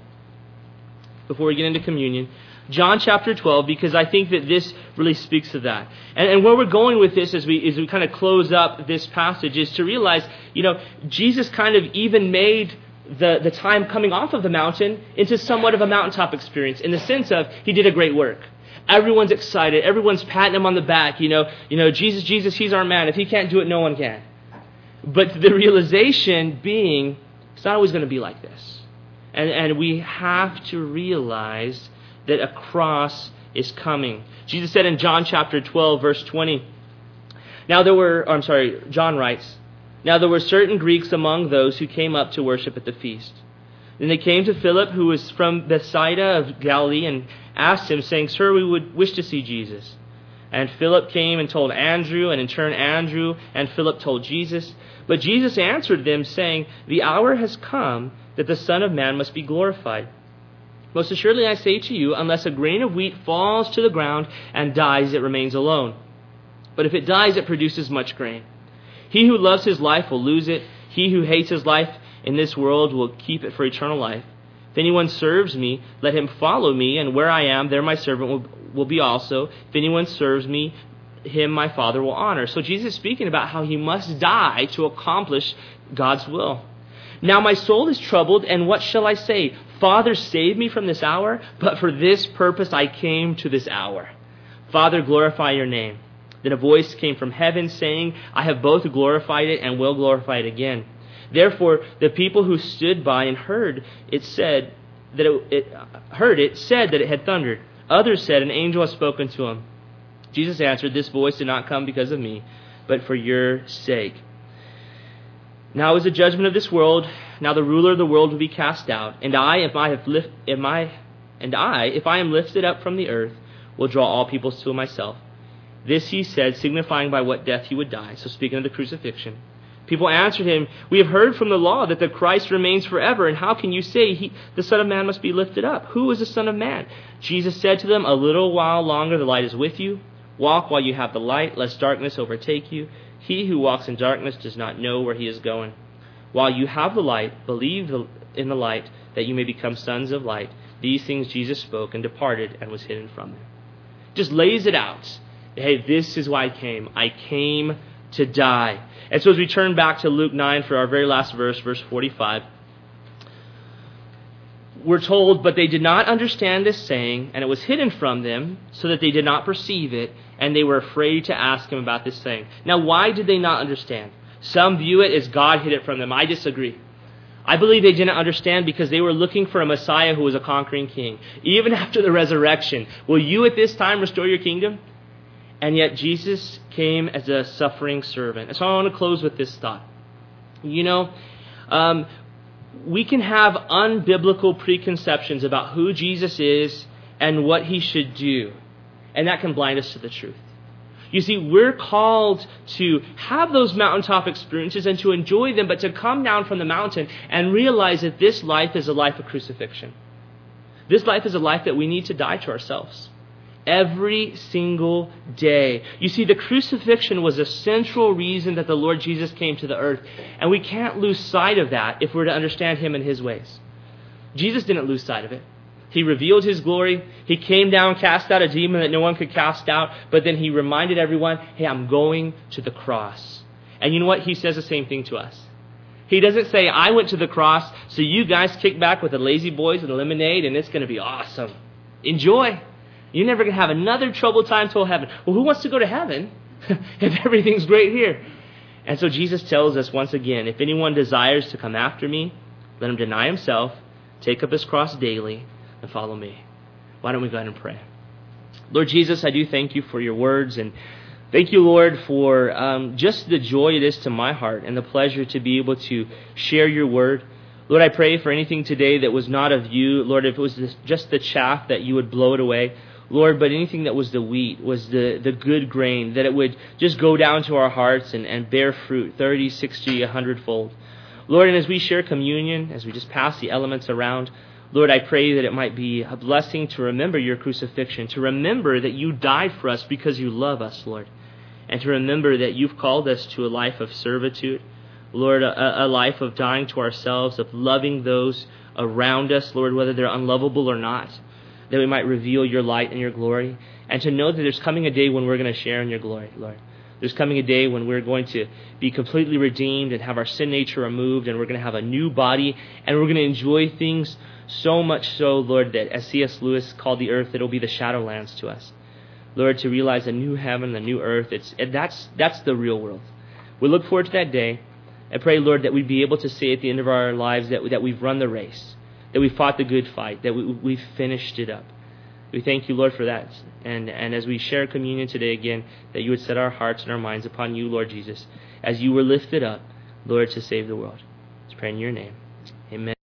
before we get into communion. John chapter 12, because I think that this really speaks to that. And where we're going with this as we kind of close up this passage is to realize, you know, Jesus kind of even made the time coming off of the mountain into somewhat of a mountaintop experience in the sense of he did a great work. Everyone's excited. Everyone's patting him on the back. You know, Jesus, he's our man. If he can't do it, no one can. But the realization being, it's not always going to be like this. And we have to realize that a cross is coming. Jesus said in John chapter 12, verse 20, John writes, now there were certain Greeks among those who came up to worship at the feast. Then they came to Philip, who was from Bethsaida of Galilee, and asked him, saying, Sir, we would wish to see Jesus. And Philip came and told Andrew, and in turn Andrew and Philip told Jesus. But Jesus answered them, saying, the hour has come that the Son of Man must be glorified. Most assuredly I say to you, unless a grain of wheat falls to the ground and dies, it remains alone. But if it dies, it produces much grain. He who loves his life will lose it. He who hates his life in this world will keep it for eternal life. If anyone serves me, let him follow me, and where I am, there my servant will be also. If anyone serves me, him my Father will honor. So Jesus is speaking about how he must die to accomplish God's will. Now my soul is troubled, and what shall I say? Father, save me from this hour, but for this purpose I came to this hour. Father, glorify your name. Then a voice came from heaven saying, I have both glorified it and will glorify it again. Therefore, the people who stood by and heard it said that it had thundered. Others said, an angel has spoken to him. Jesus answered, this voice did not come because of me, but for your sake. Now is the judgment of this world. Now the ruler of the world will be cast out. And I, if I am lifted up from the earth, will draw all peoples to myself. This he said, signifying by what death he would die. So speaking of the crucifixion. People answered him, we have heard from the law that the Christ remains forever, and how can you say the Son of Man must be lifted up? Who is the Son of Man? Jesus said to them, a little while longer the light is with you. Walk while you have the light, lest darkness overtake you. He who walks in darkness does not know where he is going. While you have the light, believe in the light, that you may become sons of light. These things Jesus spoke and departed and was hidden from them. Just lays it out. Hey, this is why I came. I came to die. And so as we turn back to Luke 9 for our very last verse, verse 45, we're told, but they did not understand this saying, and it was hidden from them, so that they did not perceive it, and they were afraid to ask him about this saying. Now, why did they not understand? Some view it as God hid it from them. I disagree. I believe they didn't understand because they were looking for a Messiah who was a conquering king. Even after the resurrection, will you at this time restore your kingdom? And yet Jesus came as a suffering servant. And so I want to close with this thought. You know, we can have unbiblical preconceptions about who Jesus is and what he should do. And that can blind us to the truth. You see, we're called to have those mountaintop experiences and to enjoy them, but to come down from the mountain and realize that this life is a life of crucifixion. This life is a life that we need to die to ourselves. Every single day. You see, the crucifixion was a central reason that the Lord Jesus came to the earth. And we can't lose sight of that if we're to understand him and his ways. Jesus didn't lose sight of it. He revealed his glory. He came down, cast out a demon that no one could cast out. But then he reminded everyone, hey, I'm going to the cross. And you know what? He says the same thing to us. He doesn't say, I went to the cross, so you guys kick back with the lazy boys and the lemonade, and it's going to be awesome. Enjoy. You're never going to have another troubled time till heaven. Well, who wants to go to heaven if everything's great here? And so Jesus tells us once again, if anyone desires to come after me, let him deny himself, take up his cross daily, and follow me. Why don't we go ahead and pray? Lord Jesus, I do thank you for your words, and thank you, Lord, for just the joy it is to my heart and the pleasure to be able to share your word. Lord, I pray for anything today that was not of you. Lord, if it was just the chaff, that you would blow it away. Lord, but anything that was the wheat, was the good grain, that it would just go down to our hearts and bear fruit, 30, 60, 100-fold. Lord, and as we share communion, as we just pass the elements around, Lord, I pray that it might be a blessing to remember your crucifixion, to remember that you died for us because you love us, Lord, and to remember that you've called us to a life of servitude, Lord, a life of dying to ourselves, of loving those around us, Lord, whether they're unlovable or not, that we might reveal your light and your glory, and to know that there's coming a day when we're going to share in your glory, Lord. There's coming a day when we're going to be completely redeemed and have our sin nature removed, and we're going to have a new body, and we're going to enjoy things so much so, Lord, that as C.S. Lewis called the earth, it'll be the shadowlands to us. Lord, to realize a new heaven, a new earth, that's the real world. We look forward to that day. I pray, Lord, that we'd be able to say at the end of our lives that we've run the race, that we fought the good fight, that we've finished it up. We thank you, Lord, for that. And as we share communion today again, that you would set our hearts and our minds upon you, Lord Jesus, as you were lifted up, Lord, to save the world. Let's pray in your name. Amen.